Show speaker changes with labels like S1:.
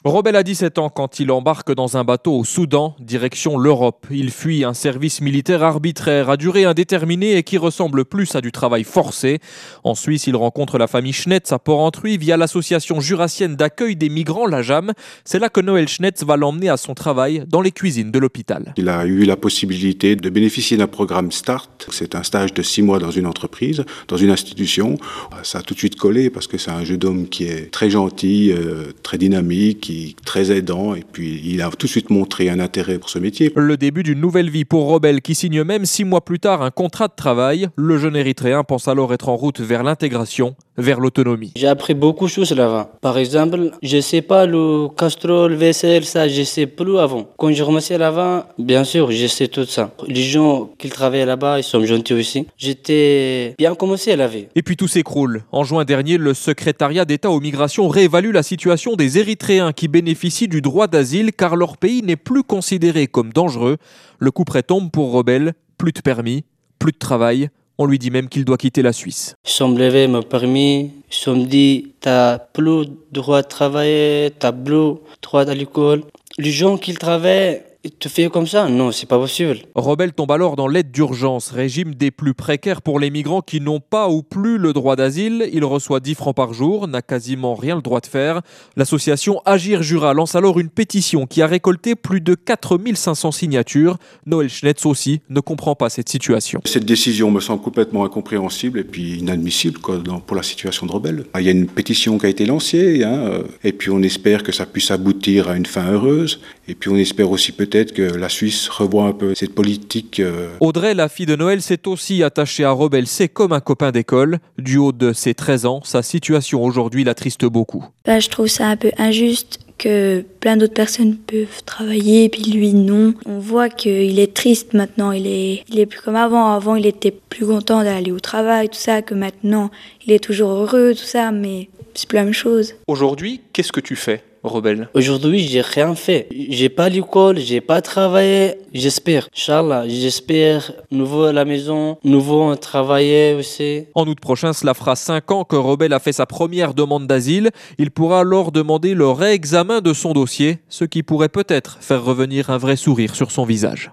S1: Robel a 17 ans quand il embarque dans un bateau au Soudan, direction l'Europe. Il fuit un service militaire arbitraire à durée indéterminée et qui ressemble plus à du travail forcé. En Suisse, il rencontre la famille Schnetz à Port-Entruy via l'association jurassienne d'accueil des migrants, la JAM. C'est là que Noël Schnetz va l'emmener à son travail dans les cuisines de l'hôpital.
S2: Il a eu la possibilité de bénéficier d'un programme START. C'est un stage de 6 mois dans une entreprise, dans une institution. Ça a tout de suite collé parce que c'est un jeune homme qui est très gentil, très dynamique, très aidant, et puis il a tout de suite montré un intérêt pour ce métier.
S1: Le début d'une nouvelle vie pour Robel qui signe même 6 mois plus tard un contrat de travail. Le jeune Érythréen pense alors être en route vers l'intégration, vers l'autonomie.
S3: J'ai appris beaucoup de choses là-bas. Par exemple, je sais pas le casserole, vaisselle, ça, je sais plus avant. Quand j'ai commencé là-bas, bien sûr, je sais tout ça. Les gens qui travaillent là-bas, ils sont gentils aussi. J'étais bien commencé à la vie.
S1: Et puis tout s'écroule. En juin dernier, le secrétariat d'État aux migrations réévalue la situation des Érythréens qui bénéficient du droit d'asile car leur pays n'est plus considéré comme dangereux. Le couperet tombe pour Robel. Plus de permis, plus de travail. On lui dit même qu'il doit quitter la Suisse.
S3: Ils sont levés mon permis, ils sont dit t'as plus droit de travailler, t'as plus droit à l'école. Les gens qui travaillent, ils te font comme ça? Non, c'est pas possible.
S1: Robel tombe alors dans l'aide d'urgence, régime des plus précaires pour les migrants qui n'ont pas ou plus le droit d'asile. Il reçoit 10 francs par jour, n'a quasiment rien le droit de faire. L'association Agir Jura lance alors une pétition qui a récolté plus de 4500 signatures. Noël Schnetz aussi ne comprend pas cette situation.
S2: Cette décision me semble complètement incompréhensible et puis inadmissible pour la situation de Robel. Il y a une pétition qui a été lancée, et puis on espère que ça puisse aboutir à une fin heureuse. Et puis on espère aussi peut-être que la Suisse revoit un peu cette politique.
S1: Audrey, la fille de Noël, s'est aussi attachée à Robel. C'est comme un copain d'école. Du haut de ses 13 ans, sa situation aujourd'hui l'attriste beaucoup.
S4: Je trouve ça un peu injuste que plein d'autres personnes peuvent travailler, puis lui non. On voit qu'il est triste maintenant, il est plus comme avant. Avant, il était plus content d'aller au travail, tout ça, que maintenant, il est toujours heureux, tout ça, mais c'est plus la même chose.
S1: Aujourd'hui, qu'est-ce que tu fais, Robel?
S3: Aujourd'hui, j'ai rien fait. J'ai pas l'école, j'ai pas travaillé. J'espère, Inch'Allah, j'espère nouveau à la maison, nouveau travailler aussi.
S1: En août prochain, cela fera 5 ans que Robel a fait sa première demande d'asile. Il pourra alors demander le réexamen de son dossier, ce qui pourrait peut-être faire revenir un vrai sourire sur son visage.